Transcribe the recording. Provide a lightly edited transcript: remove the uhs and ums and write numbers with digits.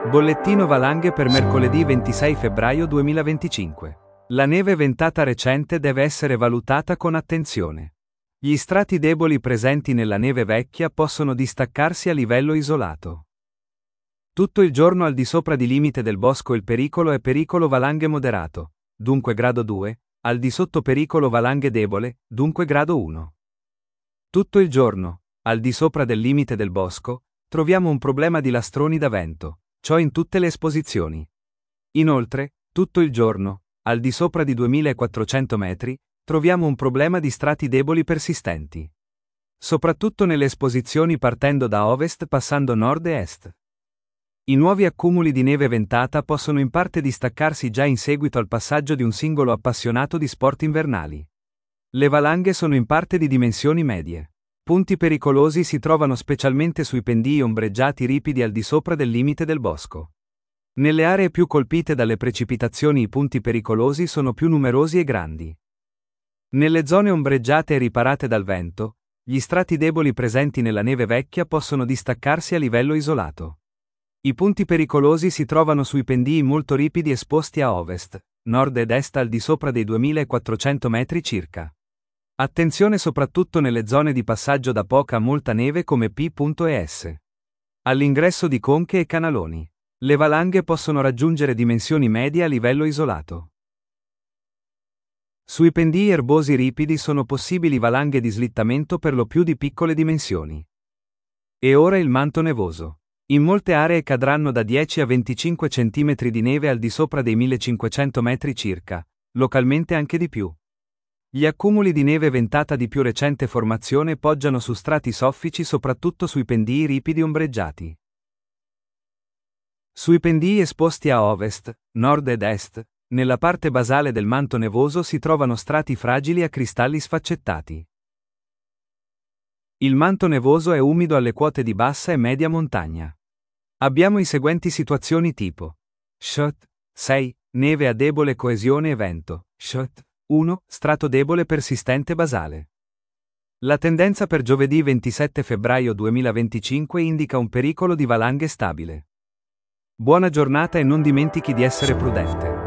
Bollettino valanghe per mercoledì 26 febbraio 2025. La neve ventata recente deve essere valutata con attenzione. Gli strati deboli presenti nella neve vecchia possono distaccarsi a livello isolato. Tutto il giorno al di sopra di limite del bosco il pericolo è pericolo valanghe moderato, dunque grado 2, al di sotto pericolo valanghe debole, dunque grado 1. Tutto il giorno, al di sopra del limite del bosco, troviamo un problema di lastroni da vento. Ciò in tutte le esposizioni. Inoltre, tutto il giorno, al di sopra di 2400 metri, troviamo un problema di strati deboli persistenti. Soprattutto nelle esposizioni partendo da ovest passando nord e est. I nuovi accumuli di neve ventata possono in parte distaccarsi già in seguito al passaggio di un singolo appassionato di sport invernali. Le valanghe sono in parte di dimensioni medie. Punti pericolosi si trovano specialmente sui pendii ombreggiati ripidi al di sopra del limite del bosco. Nelle aree più colpite dalle precipitazioni i punti pericolosi sono più numerosi e grandi. Nelle zone ombreggiate e riparate dal vento, gli strati deboli presenti nella neve vecchia possono distaccarsi a livello isolato. I punti pericolosi si trovano sui pendii molto ripidi esposti a ovest, nord ed est al di sopra dei 2400 metri circa. Attenzione soprattutto nelle zone di passaggio da poca a molta neve come P. e S. All'ingresso di conche e canaloni. Le valanghe possono raggiungere dimensioni medie a livello isolato. Sui pendii erbosi ripidi sono possibili valanghe di slittamento per lo più di piccole dimensioni. E ora il manto nevoso. In molte aree cadranno da 10 a 25 cm di neve al di sopra dei 1500 metri circa, localmente anche di più. Gli accumuli di neve ventata di più recente formazione poggiano su strati soffici soprattutto sui pendii ripidi ombreggiati. Sui pendii esposti a ovest, nord ed est, nella parte basale del manto nevoso si trovano strati fragili a cristalli sfaccettati. Il manto nevoso è umido alle quote di bassa e media montagna. Abbiamo i seguenti situazioni tipo: Shot 6, neve a debole coesione e vento. Shot 1. Strato debole persistente basale. La tendenza per giovedì 27 febbraio 2025 indica un pericolo di valanghe stabile. Buona giornata e non dimentichi di essere prudente.